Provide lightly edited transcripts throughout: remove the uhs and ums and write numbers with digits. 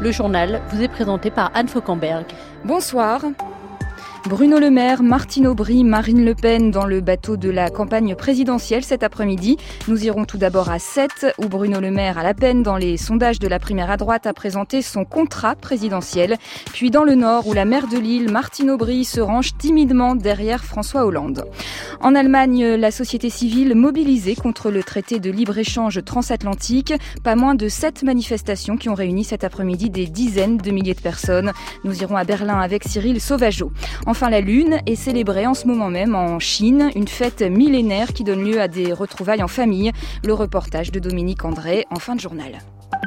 Le journal vous est présenté par Anne Fauquemberg. Bonsoir. Bruno Le Maire, Martine Aubry, Marine Le Pen dans le bateau de la campagne présidentielle cet après-midi. Nous irons tout d'abord à Sète, où Bruno Le Maire, à la peine dans les sondages de la primaire à droite, a présenté son contrat présidentiel. Puis dans le Nord, où la maire de Lille, Martine Aubry, se range timidement derrière François Hollande. En Allemagne, la société civile mobilisée contre le traité de libre-échange transatlantique. Pas moins de 7 manifestations qui ont réuni cet après-midi des dizaines de milliers de personnes. Nous irons à Berlin avec Cyril Sauvageau. Enfin, la Lune est célébrée en ce moment même en Chine, une fête millénaire qui donne lieu à des retrouvailles en famille. Le reportage de Dominique André en fin de journal.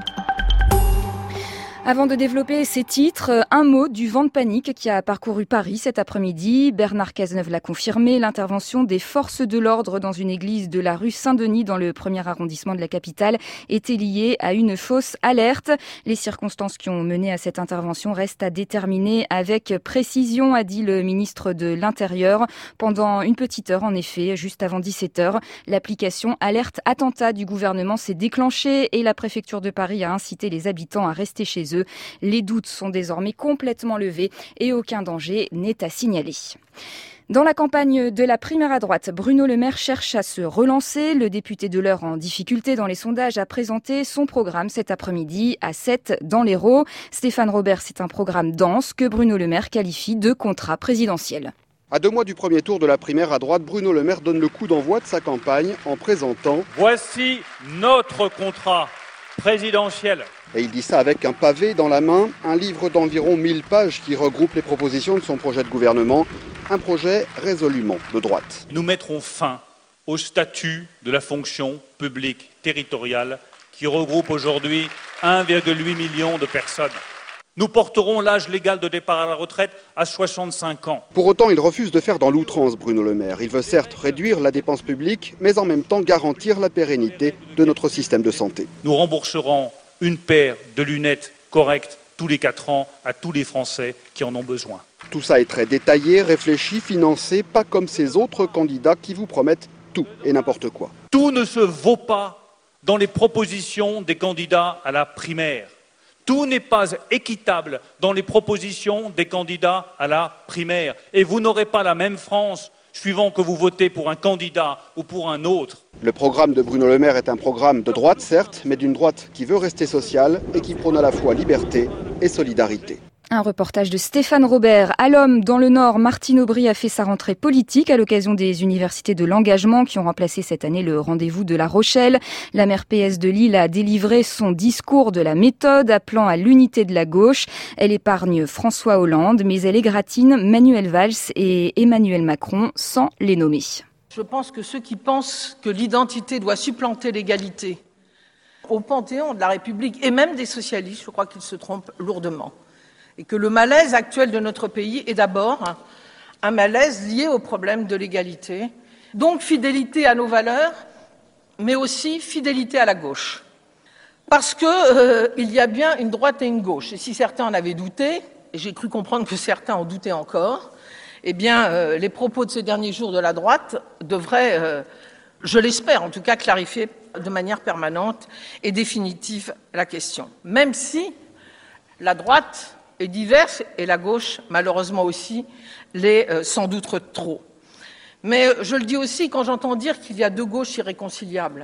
Avant de développer ces titres, un mot du vent de panique qui a parcouru Paris cet après-midi. Bernard Cazeneuve l'a confirmé, l'intervention des forces de l'ordre dans une église de la rue Saint-Denis dans le premier arrondissement de la capitale était liée à une fausse alerte. Les circonstances qui ont mené à cette intervention restent à déterminer avec précision, a dit le ministre de l'Intérieur. Pendant une petite heure, en effet, juste avant 17h, l'application Alerte Attentat du gouvernement s'est déclenchée et la préfecture de Paris a incité les habitants à rester chez eux. Les doutes sont désormais complètement levés et aucun danger n'est à signaler. Dans la campagne de la primaire à droite, Bruno Le Maire cherche à se relancer. Le député de l'Eure en difficulté dans les sondages a présenté son programme cet après-midi à Sète dans l'Hérault. Stéphane Robert, c'est un programme dense que Bruno Le Maire qualifie de contrat présidentiel. À 2 mois du premier tour de la primaire à droite, Bruno Le Maire donne le coup d'envoi de sa campagne en présentant « Voici notre contrat présidentiel ». Et il dit ça avec un pavé dans la main, un livre d'environ 1000 pages qui regroupe les propositions de son projet de gouvernement, un projet résolument de droite. Nous mettrons fin au statut de la fonction publique territoriale qui regroupe aujourd'hui 1,8 million de personnes. Nous porterons l'âge légal de départ à la retraite à 65 ans. Pour autant, il refuse de faire dans l'outrance, Bruno Le Maire. Il veut certes réduire la dépense publique, mais en même temps garantir la pérennité de notre système de santé. Nous rembourserons une paire de lunettes correctes tous les 4 ans à tous les Français qui en ont besoin. Tout ça est très détaillé, réfléchi, financé, pas comme ces autres candidats qui vous promettent tout et n'importe quoi. Tout ne se vaut pas dans les propositions des candidats à la primaire. Tout n'est pas équitable dans les propositions des candidats à la primaire. Et vous n'aurez pas la même France suivant que vous votez pour un candidat ou pour un autre. Le programme de Bruno Le Maire est un programme de droite, certes, mais d'une droite qui veut rester sociale et qui prône à la fois liberté et solidarité. Un reportage de Stéphane Robert. À l'Homme, dans le Nord, Martine Aubry a fait sa rentrée politique à l'occasion des universités de l'engagement qui ont remplacé cette année le rendez-vous de La Rochelle. La maire PS de Lille a délivré son discours de la méthode appelant à l'unité de la gauche. Elle épargne François Hollande, mais elle égratigne Manuel Valls et Emmanuel Macron sans les nommer. Je pense que ceux qui pensent que l'identité doit supplanter l'égalité au panthéon de la République et même des socialistes, je crois qu'ils se trompent lourdement. Et que le malaise actuel de notre pays est d'abord un malaise lié au problème de l'égalité. Donc fidélité à nos valeurs, mais aussi fidélité à la gauche. Parce qu'il y a bien une droite et une gauche. Et si certains en avaient douté, et j'ai cru comprendre que certains en doutaient encore, eh bien, les propos de ces derniers jours de la droite devraient, je l'espère en tout cas, clarifier de manière permanente et définitive la question. Même si la droite est diverse et la gauche, malheureusement aussi, l'est sans doute trop. Mais je le dis aussi quand j'entends dire qu'il y a deux gauches irréconciliables.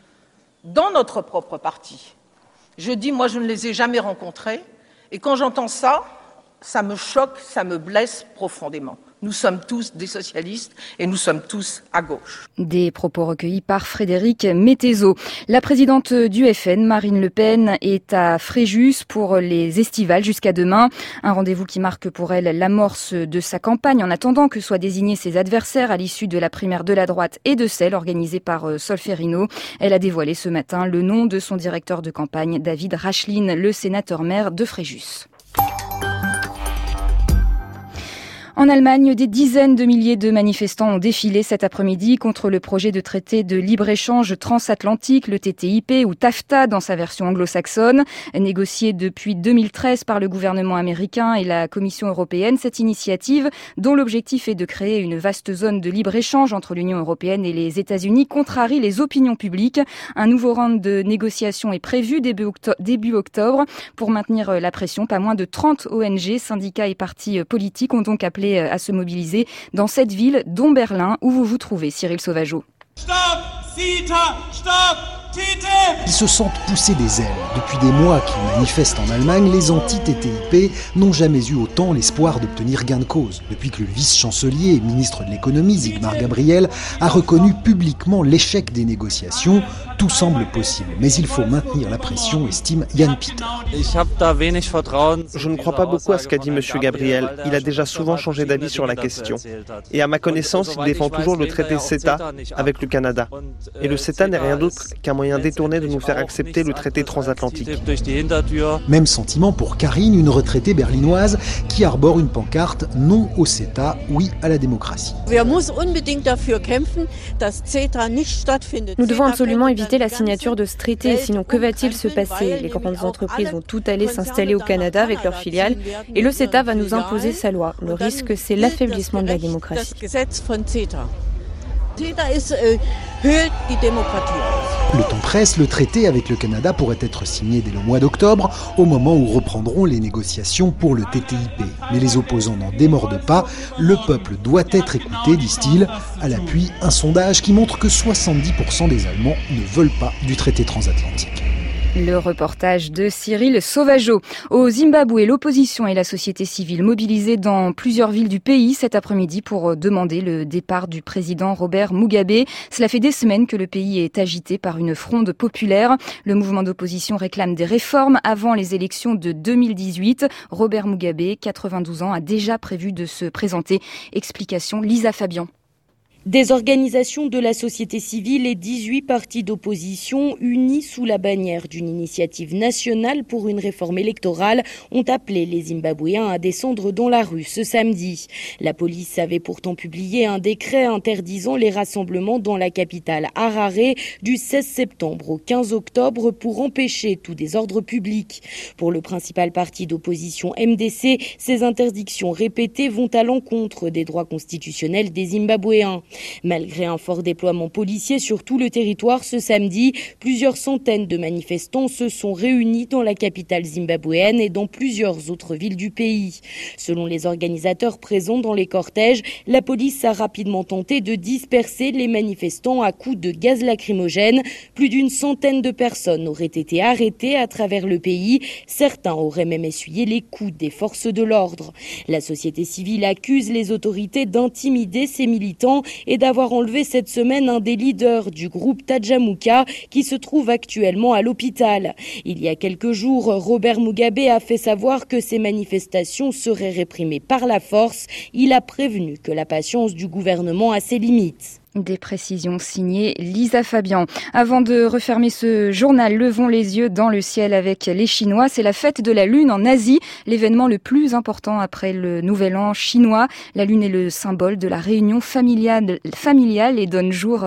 Dans notre propre parti, je dis, moi, je ne les ai jamais rencontrées, et quand j'entends ça, ça me choque, ça me blesse profondément. Nous sommes tous des socialistes et nous sommes tous à gauche. Des propos recueillis par Frédéric Mettezo. La présidente du FN, Marine Le Pen, est à Fréjus pour les estivales jusqu'à demain. Un rendez-vous qui marque pour elle l'amorce de sa campagne en attendant que soient désignés ses adversaires à l'issue de la primaire de la droite et de celle organisée par Solferino. Elle a dévoilé ce matin le nom de son directeur de campagne, David Racheline, le sénateur-maire de Fréjus. En Allemagne, des dizaines de milliers de manifestants ont défilé cet après-midi contre le projet de traité de libre-échange transatlantique, le TTIP ou TAFTA dans sa version anglo-saxonne. Négocié depuis 2013 par le gouvernement américain et la Commission européenne, cette initiative, dont l'objectif est de créer une vaste zone de libre-échange entre l'Union européenne et les États-Unis, contrarie les opinions publiques. Un nouveau round de négociations est prévu début octobre. Pour maintenir la pression, pas moins de 30 ONG, syndicats et partis politiques ont donc appelé à se mobiliser dans cette ville, dont Berlin, où vous vous trouvez, Cyril Sauvageau. Stop CETA, stop TTIP. Ils se sentent pousser des ailes. Depuis des mois qu'ils manifestent en Allemagne, les anti-TTIP n'ont jamais eu autant l'espoir d'obtenir gain de cause. Depuis que le vice-chancelier et ministre de l'économie, Sigmar Gabriel, a reconnu publiquement l'échec des négociations, tout semble possible. Mais il faut maintenir la pression, estime Jan Peter. Je ne crois pas beaucoup à ce qu'a dit M. Gabriel. Il a déjà souvent changé d'avis sur la question. Et à ma connaissance, il défend toujours le traité CETA avec le Canada. Et le CETA n'est rien d'autre qu'un moyen détourné de nous faire accepter le traité transatlantique. Même sentiment pour Karine, une retraitée berlinoise qui arbore une pancarte « Non au CETA, oui à la démocratie ». Nous devons absolument éviter la signature de ce traité, sinon que va-t-il se passer? Les grandes entreprises vont toutes aller s'installer au Canada avec leurs filiales et le CETA va nous imposer sa loi. Le risque, c'est l'affaiblissement de la démocratie. Le temps presse, le traité avec le Canada pourrait être signé dès le mois d'octobre, au moment où reprendront les négociations pour le TTIP. Mais les opposants n'en démordent pas, le peuple doit être écouté, disent-ils. À l'appui, un sondage qui montre que 70% des Allemands ne veulent pas du traité transatlantique. Le reportage de Cyril Sauvageau. Au Zimbabwe, l'opposition et la société civile mobilisées dans plusieurs villes du pays cet après-midi pour demander le départ du président Robert Mugabe. Cela fait des semaines que le pays est agité par une fronde populaire. Le mouvement d'opposition réclame des réformes avant les élections de 2018. Robert Mugabe, 92 ans, a déjà prévu de se présenter. Explication Lisa Fabian. Des organisations de la société civile et 18 partis d'opposition unis sous la bannière d'une initiative nationale pour une réforme électorale ont appelé les Zimbabwéens à descendre dans la rue ce samedi. La police avait pourtant publié un décret interdisant les rassemblements dans la capitale Harare du 16 septembre au 15 octobre pour empêcher tout désordre public. Pour le principal parti d'opposition MDC, ces interdictions répétées vont à l'encontre des droits constitutionnels des Zimbabwéens. Malgré un fort déploiement policier sur tout le territoire ce samedi, plusieurs centaines de manifestants se sont réunis dans la capitale zimbabwéenne et dans plusieurs autres villes du pays. Selon les organisateurs présents dans les cortèges, la police a rapidement tenté de disperser les manifestants à coups de gaz lacrymogène. Plus d'une centaine de personnes auraient été arrêtées à travers le pays. Certains auraient même essuyé les coups des forces de l'ordre. La société civile accuse les autorités d'intimider ces militants et d'avoir enlevé cette semaine un des leaders du groupe Tajamuka qui se trouve actuellement à l'hôpital. Il y a quelques jours, Robert Mugabe a fait savoir que ces manifestations seraient réprimées par la force. Il a prévenu que la patience du gouvernement a ses limites. Des précisions signées Lisa Fabian. Avant de refermer ce journal, levons les yeux dans le ciel avec les Chinois. C'est la fête de la Lune en Asie, l'événement le plus important après le Nouvel An chinois. La Lune est le symbole de la réunion familiale et donne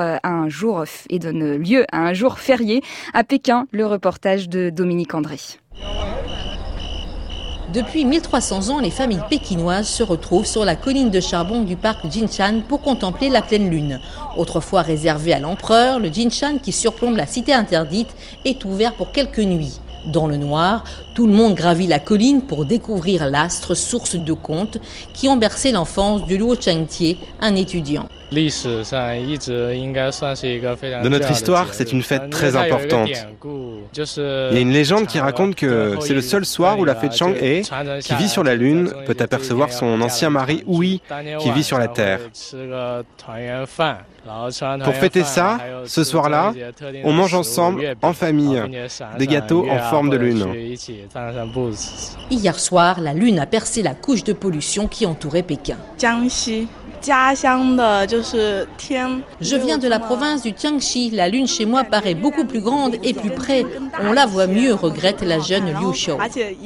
lieu à un jour férié. À Pékin, le reportage de Dominique André. Depuis 1300 ans, les familles pékinoises se retrouvent sur la colline de charbon du parc Jinshan pour contempler la pleine lune. Autrefois réservé à l'empereur, le Jinshan qui surplombe la cité interdite est ouvert pour quelques nuits. Dans le noir, tout le monde gravit la colline pour découvrir l'astre, source de contes qui ont bercé l'enfance de Luo Chengtie, un étudiant. De notre histoire, c'est une fête très importante. Il y a une légende qui raconte que c'est le seul soir où la fée Chang'e, qui vit sur la Lune, peut apercevoir son ancien mari Hui, qui vit sur la Terre. Pour fêter ça, ce soir-là, on mange ensemble, en famille, des gâteaux en forme de lune. Hier soir, la Lune a percé la couche de pollution qui entourait Pékin. Je viens de la province du Jiangxi. La lune chez moi paraît beaucoup plus grande et plus près. On la voit mieux, regrette la jeune Liu Xiu.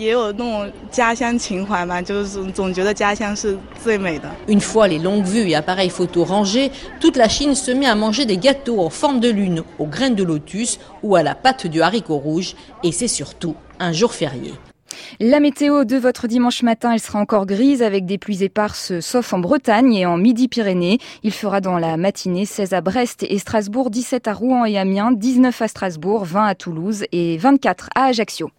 Une fois les longues vues et appareils photo rangés, toute la Chine se met à manger des gâteaux en forme de lune, aux graines de lotus ou à la pâte du haricot rouge. Et c'est surtout un jour férié. La météo de votre dimanche matin, elle sera encore grise avec des pluies éparses sauf en Bretagne et en Midi-Pyrénées. Il fera dans la matinée 16 à Brest et Strasbourg, 17 à Rouen et Amiens, 19 à Strasbourg, 20 à Toulouse et 24 à Ajaccio.